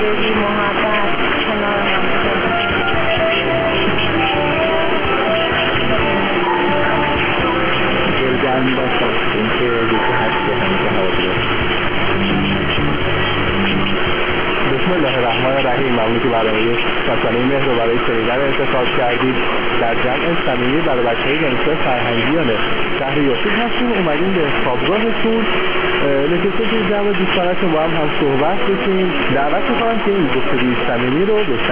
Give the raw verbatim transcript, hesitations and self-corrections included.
همدلی، محبت کنار هم بودن. دلگرمی باشم این که یکی هست که همیشه حاضره. بسم الله الرحمن الرحیم. ممنون که برنامه ساسانه مهر رو برای شنیدن انتخاب کردید. در جمع صمیمی برای بچه‌های دانشگاه فرهنگیان شهر یوسف هستیم. اومدیم به خوابگاهتون نشسته توی جمع دوستانتون با هم هم صحبت بکنیم. دعوت می‌کنم که این گفتگوی صمیمی رو به